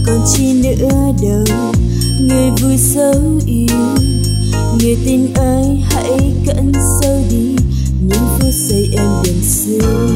còn chi nữa đâu. Người vui dấu yêu, người tin ơi hãy cẩn sâu đi những phút giây em đừng xưa.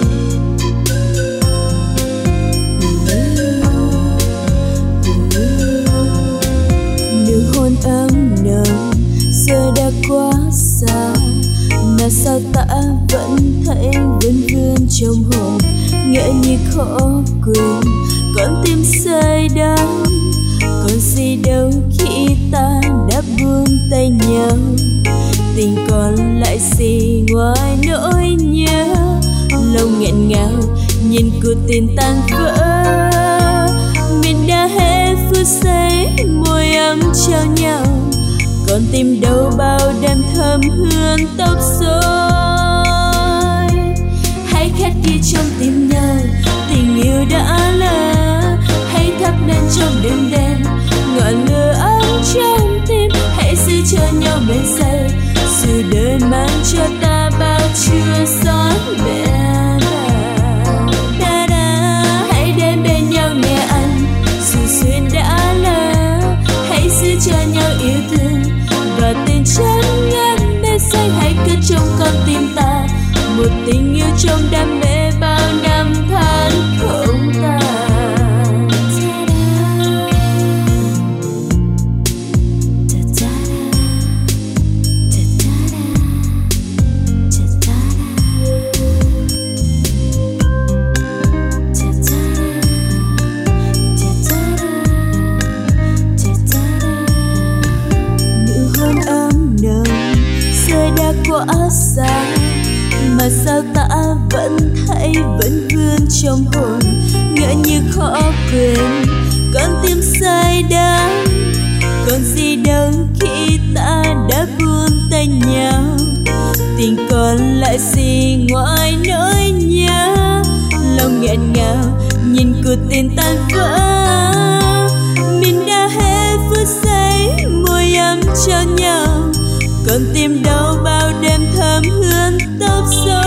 Nụ hôn ấm nồng giờ đã quá xa, mà sao ta vẫn thấy vấn vương trong hồn, ngỡ như khó quên con tim say đắm. Còn gì đâu khi ta đã buông tay nhau, tình còn lại gì ngoài nỗi nhớ. Lòng nghẹn ngào nhìn cuộc tình tan vỡ, mình đã hết phút giây môi ấm trao nhau, còn tim đâu bao đêm thơm hương tóc rối. Hãy khắc ghi trong tim nhau tình yêu đã lỡ, hãy thắp lên trong đêm đen ngọn lửa ấm trong tim. Hãy giữ cho nhau bên giây, dù đời mang cho ta bao chưa gió bể bàng. Hãy đến bên nhau nhẹ anh, dù duyên đã lỡ. Hãy giữ cho nhau yêu thương và tình chân ngàn bên xanh. Hãy cất trong con tim ta một tình yêu trong đam mê bao năm tháng không tàn. Quá xa mà sao ta vẫn thấy vẫn vương trong hồn, ngỡ như khó quên con tim say đắm. Còn gì đâu khi ta đã buông tay nhau, tình còn lại gì ngoài nỗi nhớ. Lòng nghẹn ngào nhìn cuộc tình tan vỡ, mình đã hết phút giây môi ấm trao nhau, còn tim đau bao đêm thơm hương tóc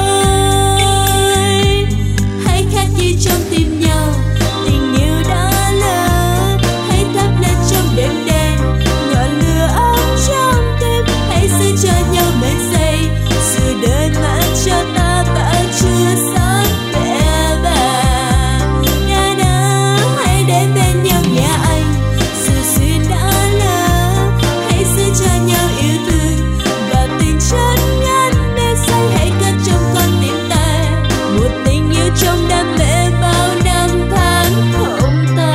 rối. Hãy khắc ghi trong tim nhau tình yêu đã lỡ, hãy thắp lên trong đêm đen ngọn lửa ấm trong tim. Hãy giữ cho nhau bên giây, dù đời mang cho ta bao chưa gió bể bàng. Hãy đến bên nhau nhé anh, dù duyên đã lỡ. Hãy giữ cho nhau yêu thương và tình chân ngàn bên xanh. Hãy cất trong con tim ta một tình yêu trong đam mê bao năm tháng không tàn.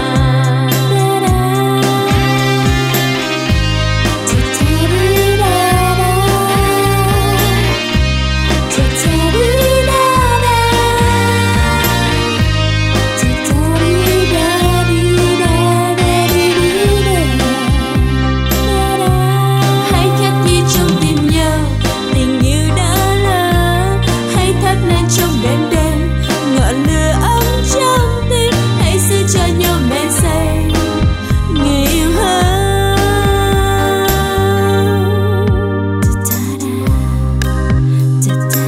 Hãy khắc ghi trong tim nhau tình yêu đã lỡ, hãy thắp lên trong đêm đen ngọn lửa ấm trong tim. Hãy giữ cho nhau bên giây người yêu hơn. Ta ta